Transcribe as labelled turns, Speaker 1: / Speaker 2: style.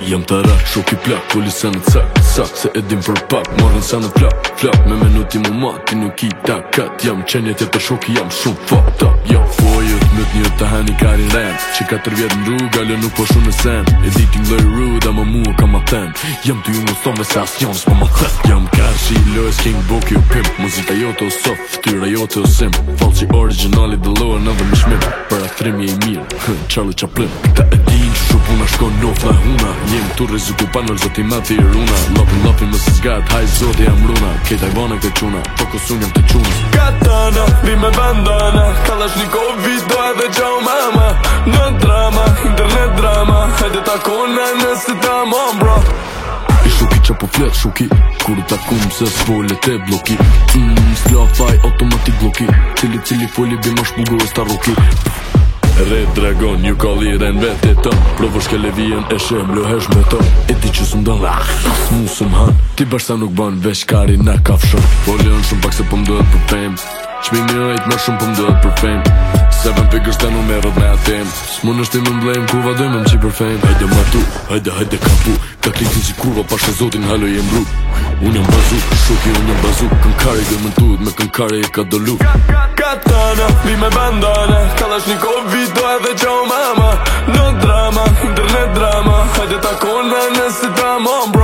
Speaker 1: Jam të ra, shok i plak, polisenët sak se edhim për pak, marrën senët flak me minuti mu ma, ti nuk i takat. Jam qenje tjetër shoki, jam shumë fucked up. Jam fojët, mët një të hani karin ren, që 4 vjetë në rrugë, ale nuk po shumë në sen. Editing loj rude, ama mua ka ma ten. Jam ty unë ston se as janë s'po ma thek. Jam karshi, lojës king boki o pimp, muzika jote o soft, ftyra jote o sim. Falsi originali dhe loa në dhe më shmim, për aktrimi e i mirë, Charlie Chaplin. Këta e din që shupuna shkon nof la huna, jem tu riziku panel zoti mati i runa. Lopin më së zgat, haj zoti jam runa, kejt ajvane këtë quna, fokus unë jam të quna.
Speaker 2: Katana, vi me bandana, Kalashnikov video edhe gjau mama. Në drama, internet drama, hajde takona nëse ta mon bro.
Speaker 1: I shuki që po flet shuki, kur ta kum se s'vole te bloki. S'lafaj automatik bloki, cili foli bima shpulgo e sta roki. Red Dragon, ju kalli ren vete të Provër shkele vijen e shem, lohesh me të E di që së mdën, s'mu së m'han Ti bashkëta nuk ban, veç kari na kafshën Polion shumë pak se po m'dohet për fame Qmimi ojt më shumë po m'dohet për fame 7 figures të numerot me atem S'mun është ti më mblejm, kurva dojmë më qi për fame Hajde matu, hajde kapu Ka klikin si kurva, pashe zotin halo jem bru Unë jam bazu, shoki unë jam bazu Kënkari dhe më tuhet me kënkari e ka dolu
Speaker 2: Katana, vi me bandana Kalashnikov video edhe gjau mama Në drama, internet drama Hajde takona nëse ta mon